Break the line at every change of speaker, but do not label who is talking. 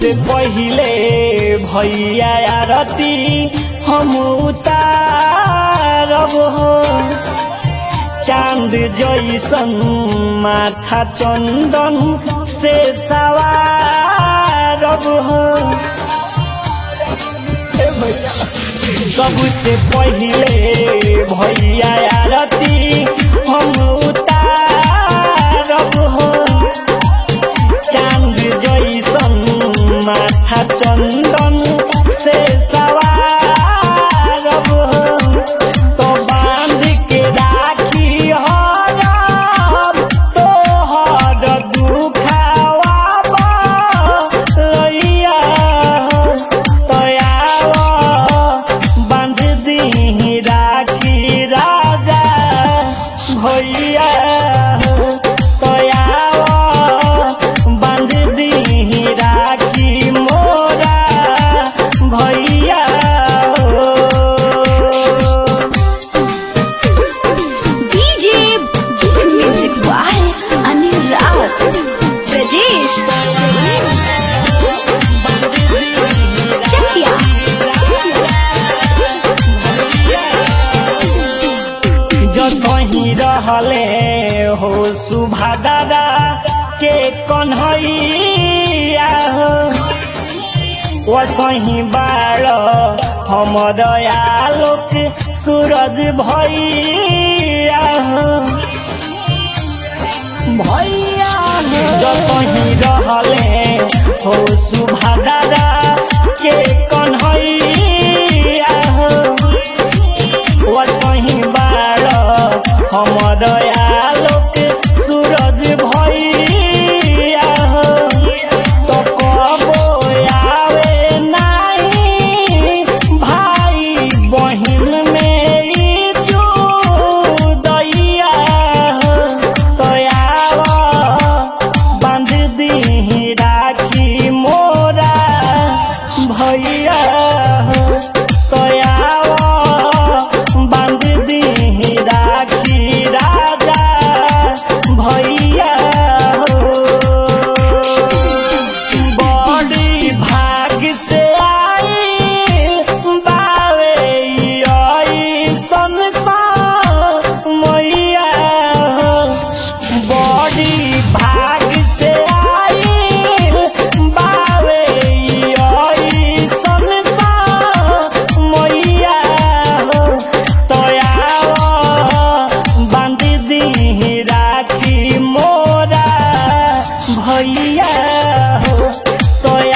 सबसे पहिले भैया आरती हम उतारब हो। चांद जैसन माथा चंदन से सवारब हो। सबसे पहिले भैया आरती हम उतारब हो। चांद जैसन माथा चंदन से सवारब हो। तो बांध के राखी हरब तोहर दुखावा लइया तो आव बांध दी राखी राजा भैया तो आव बांध दी राखी मोरा भैया।
DJ music by Anil Rawat प्रदेश चकिया।
जो सही रहले हो सुभा दादा के कन्हैया हो। वसही बाड़ हमर आलोक सूरज भैया हो। भैया जो सही रहले हो सुभा दादा के कन्हैया हो। वसही बाड़ हमर आलोक सूरज भैया हो। तो कबो आवे नाही भाई बहिन मेरी जुदैया हो। तो आव बांध दी राखी मोरा भैया हो। तो आव बांध दी राखी राजा भैया हो। बड़ी भाग से आई बावे ऐसन मैया हो। बड़ी भाग से आई बावे ऐसन मैया हो। तो आव बांध दी राखी मोरा भैया हो। तो